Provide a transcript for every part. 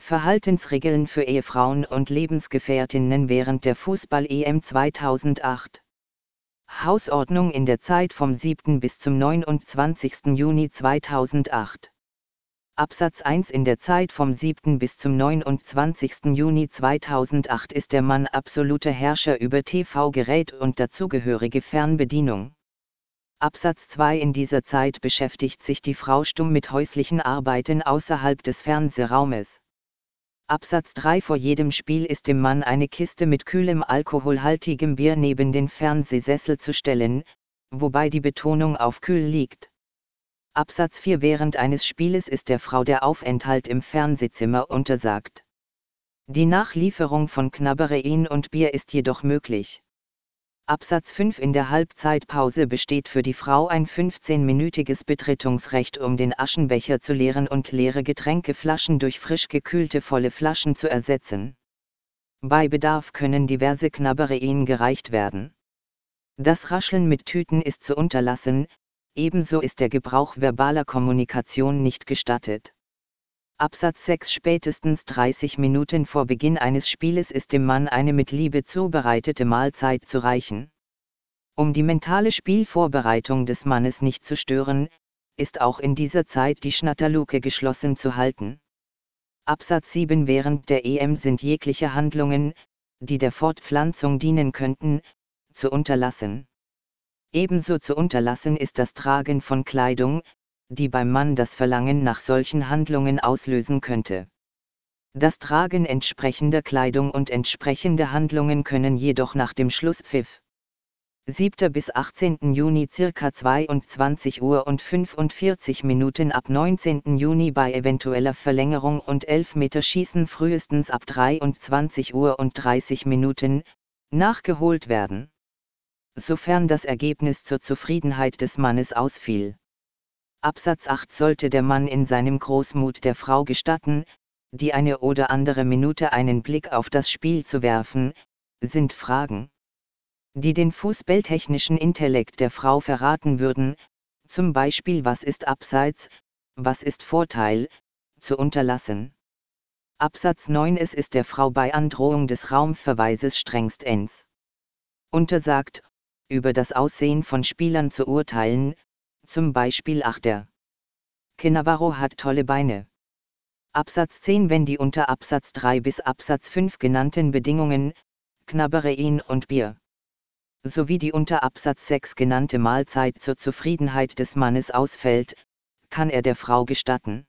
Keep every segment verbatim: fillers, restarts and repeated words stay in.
Verhaltensregeln für Ehefrauen und Lebensgefährtinnen während der Fußball-E M zweitausendacht. Hausordnung in der Zeit vom siebten bis zum neunundzwanzigsten Juni zweitausendacht. Absatz eins In der Zeit vom siebten bis zum neunundzwanzigsten Juni zweitausendacht ist der Mann absoluter Herrscher über T V-Gerät und dazugehörige Fernbedienung. Absatz zwei In dieser Zeit beschäftigt sich die Frau stumm mit häuslichen Arbeiten außerhalb des Fernsehraumes. Absatz drei Vor jedem Spiel ist dem Mann eine Kiste mit kühlem alkoholhaltigem Bier neben den Fernsehsessel zu stellen, wobei die Betonung auf kühl liegt. Absatz vier Während eines Spieles ist der Frau der Aufenthalt im Fernsehzimmer untersagt. Die Nachlieferung von Knabbereien und Bier ist jedoch möglich. Absatz fünf In der Halbzeitpause besteht für die Frau ein fünfzehnminütiges Betretungsrecht, um den Aschenbecher zu leeren und leere Getränkeflaschen durch frisch gekühlte volle Flaschen zu ersetzen. Bei Bedarf können diverse Knabbereien gereicht werden. Das Rascheln mit Tüten ist zu unterlassen, ebenso ist der Gebrauch verbaler Kommunikation nicht gestattet. Absatz sechs Spätestens dreißig Minuten vor Beginn eines Spieles ist dem Mann eine mit Liebe zubereitete Mahlzeit zu reichen. Um die mentale Spielvorbereitung des Mannes nicht zu stören, ist auch in dieser Zeit die Schnatterluke geschlossen zu halten. Absatz sieben Während der E M sind jegliche Handlungen, die der Fortpflanzung dienen könnten, zu unterlassen. Ebenso zu unterlassen ist das Tragen von Kleidung, die beim Mann das Verlangen nach solchen Handlungen auslösen könnte. Das Tragen entsprechender Kleidung und entsprechende Handlungen können jedoch nach dem Schlusspfiff siebten bis achtzehnten Juni ca. zweiundzwanzig Uhr und fünfundvierzig Minuten ab neunzehnten Juni bei eventueller Verlängerung und Elfmeterschießen frühestens ab dreiundzwanzig Uhr und dreißig Minuten, nachgeholt werden. Sofern das Ergebnis zur Zufriedenheit des Mannes ausfiel. Absatz acht Sollte der Mann in seinem Großmut der Frau gestatten, die eine oder andere Minute einen Blick auf das Spiel zu werfen, sind Fragen, die den fußballtechnischen Intellekt der Frau verraten würden, zum Beispiel was ist Abseits, was ist Vorteil, zu unterlassen. Absatz neun Es ist der Frau bei Androhung des Raumverweises strengstens untersagt, über das Aussehen von Spielern zu urteilen, zum Beispiel ach der Cannavaro hat tolle Beine. Absatz zehn Wenn die unter Absatz drei bis Absatz fünf genannten Bedingungen, Knabbereien und Bier, sowie die unter Absatz sechs genannte Mahlzeit zur Zufriedenheit des Mannes ausfällt, kann er der Frau gestatten,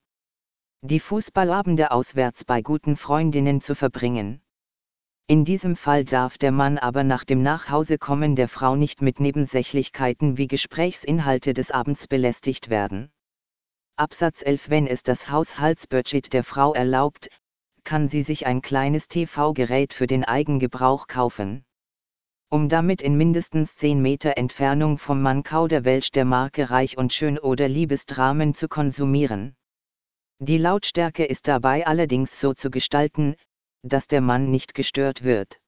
die Fußballabende auswärts bei guten Freundinnen zu verbringen. In diesem Fall darf der Mann aber nach dem Nachhausekommen der Frau nicht mit Nebensächlichkeiten wie Gesprächsinhalte des Abends belästigt werden. Absatz elf Wenn es das Haushaltsbudget der Frau erlaubt, kann sie sich ein kleines T V-Gerät für den Eigengebrauch kaufen. Um damit in mindestens zehn Meter Entfernung vom Mann Kauderwelsch der Marke Reich und Schön oder Liebesdramen zu konsumieren. Die Lautstärke ist dabei allerdings so zu gestalten, dass der Mann nicht gestört wird.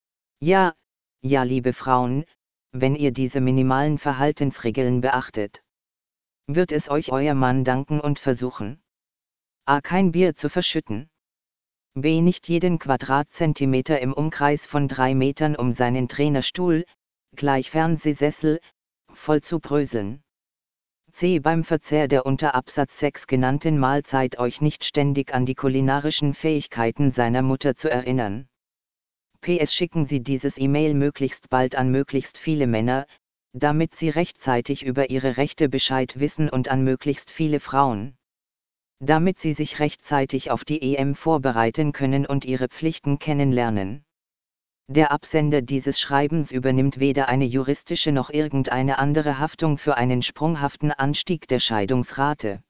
Ja, ja liebe Frauen, wenn ihr diese minimalen Verhaltensregeln beachtet, wird es euch euer Mann danken und versuchen. A. Kein Bier zu verschütten. B. Nicht jeden Quadratzentimeter im Umkreis von drei Metern um seinen Trainerstuhl, gleich Fernsehsessel, voll zu bröseln. C. Beim Verzehr der unter Absatz sechs genannten Mahlzeit euch nicht ständig an die kulinarischen Fähigkeiten seiner Mutter zu erinnern. P S Schicken Sie dieses E-Mail möglichst bald an möglichst viele Männer, damit sie rechtzeitig über ihre Rechte Bescheid wissen und an möglichst viele Frauen, damit sie sich rechtzeitig auf die E M vorbereiten können und ihre Pflichten kennenlernen. Der Absender dieses Schreibens übernimmt weder eine juristische noch irgendeine andere Haftung für einen sprunghaften Anstieg der Scheidungsrate.